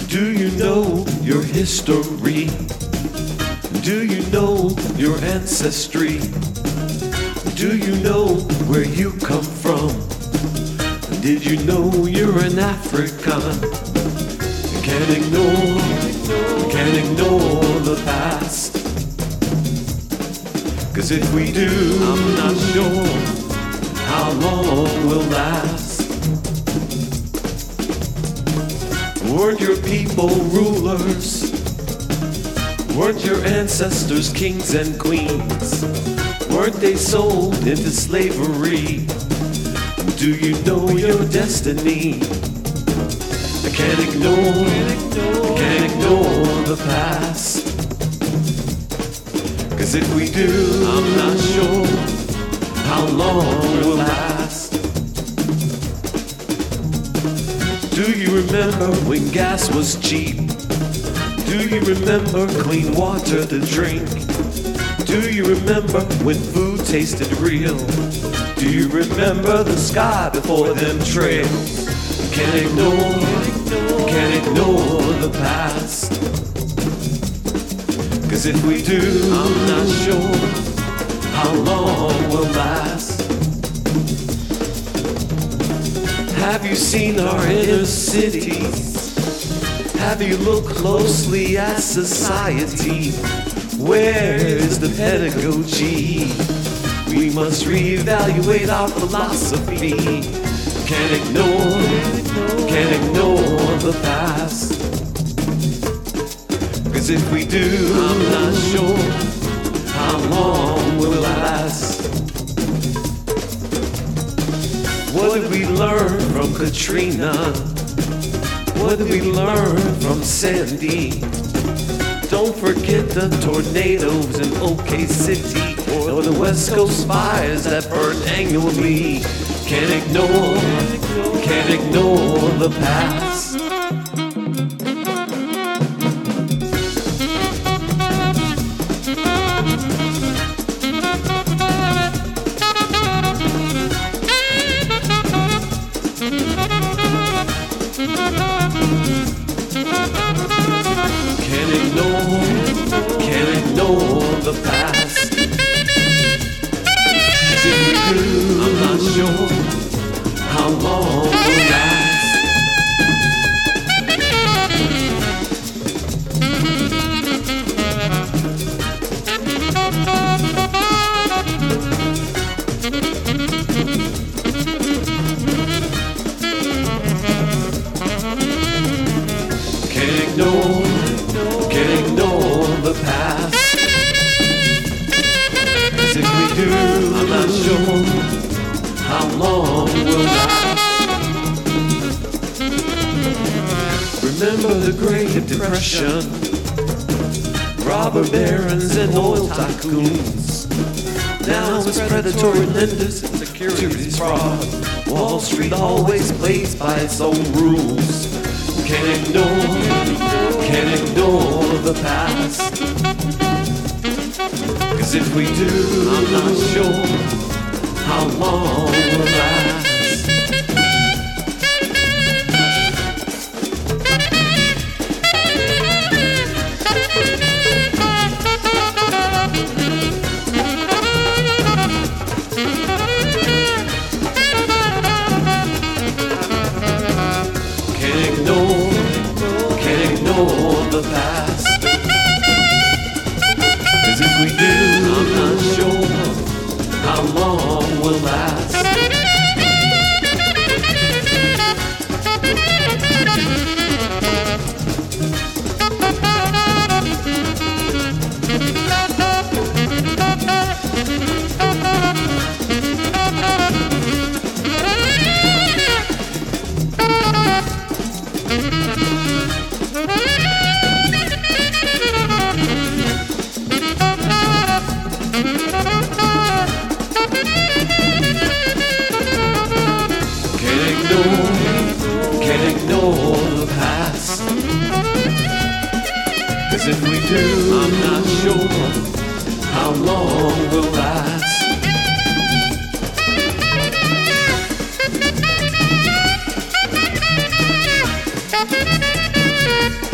Do you know your history? Do you know your ancestry? Do you know where you come from? Did you know you're an African? Can't ignore the past. 'Cause if we do, I'm not sure how long we'll last. Weren't your people rulers? Weren't your ancestors kings and queens? Weren't they sold into slavery? Do you know your destiny? I can't ignore the past. 'Cause if we do, I'm not sure how long we'll last. Do you remember when gas was cheap? Do you remember clean water to drink? Do you remember when food tasted real? Do you remember the sky before them trails? Can't ignore the past. 'Cause if we do, I'm not sure how long we'll last. Have you seen our inner cities? Have you looked closely at society? Where is the pedagogy? We must reevaluate our philosophy. Can't ignore the past. 'Cause if we do, I'm not sure how long we'll last. What did we learn from Katrina? What did we learn from Sandy? Don't forget the tornadoes in OK City or the West Coast fires that burn annually. Can't ignore the past. Can't ignore the past. 'Cause if we do, I'm not sure how long we'll last. Can't ignore the past. 'Cause if we do, I'm not sure how long we'll last. Remember the Great Depression, robber barons and oil tycoons. Now it's predatory lenders and securities fraud. Wall Street always plays by its own rules. Can't ignore the past. 'Cause if we do, I'm not sure how long we'll last. Can't ignore the past. 'Cause if we do, I'm not sure how long we'll last. Can't ignore the past. 'Cause if we do, I'm not sure how long we'll last. Thank you.